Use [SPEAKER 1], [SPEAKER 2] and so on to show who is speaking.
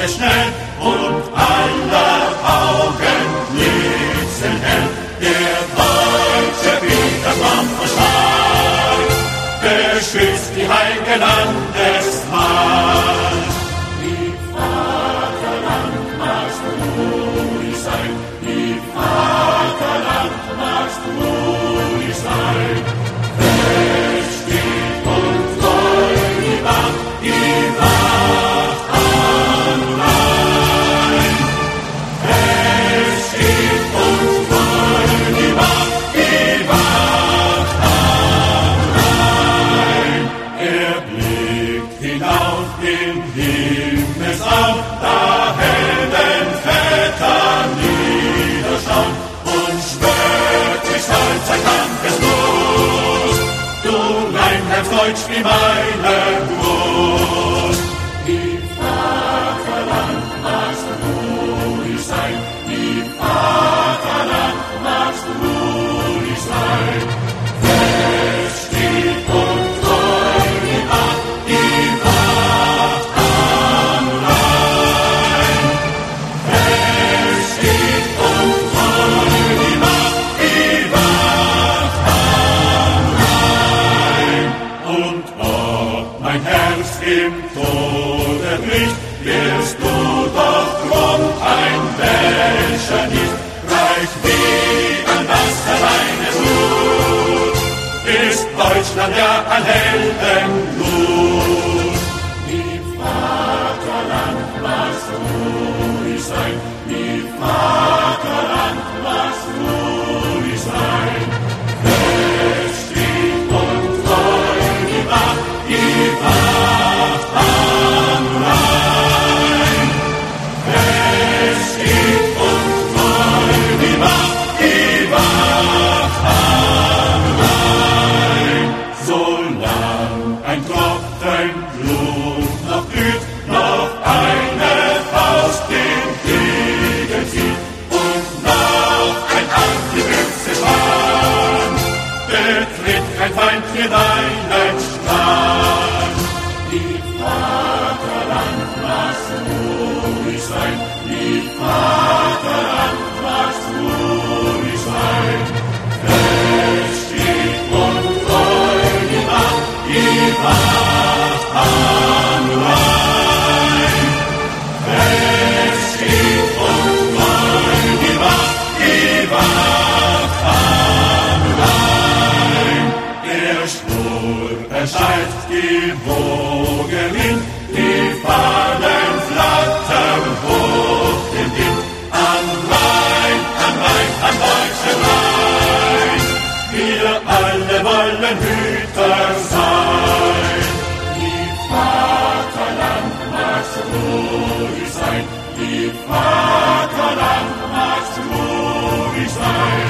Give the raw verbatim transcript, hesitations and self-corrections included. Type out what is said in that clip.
[SPEAKER 1] es schnell und aller Augen blitzen hell. Der deutsche Widerstand verschwand, beschützt die heilige Landesmacht. Wie Vaterland magst du ruhig sein, wie Vaterland magst du ruhig sein. Fest steht und treu die Wacht, die Wacht am Rhein. Fest steht und treu die Wacht, die Wacht am Rhein. Er blickt hinauf in Himmelsraum, da Heldenväter niederschauen und schwört durch Stolz ein Kampfeslos. Du mein Herz Deutsch wie meine Brust. Wie Vaterland magst du ruhig sein, wie Vaterland magst du ruhig sein. Fest steht und treu die Wacht, die Wacht am Rhein. Fest steht und treu die Wacht, die Wacht am Rhein. Und ob mein Herz im Tode bricht, wirst du doch drum ein Welcher nicht, reich wie an das deine Blut, ist Deutschland ja ein Heldenblut. Wie Vaterland magst du ruhig sein, wie Vaterland magst du ruhig sein. Fest steht und treu die Wacht, die Wacht am Rhein. Fest steht und treu die Wacht, die Wacht am Rhein. Solang ein Tropfen Blut noch glüht, noch eine Faust den Kriegen zieht und noch ein Angebüchse spannt, betritt kein Feind mir deinen Strand. Wie Vaterland magst du ruhig sein, wie Vaterland magst du ruhig sein. Fest steht und treu die Wacht, die Wacht am Rhein. Fest steht und treu die Wacht, die Wacht am Rhein. Der Sturm erscheint, die Woge rinnt, die Fahnen flattern hoch den Wind. Am Rhein, am Rhein, am deutschen Rhein, wir alle wollen Hüter sein. Wie Vaterland magst du ruhig sein, wie Vaterland magst du ruhig sein.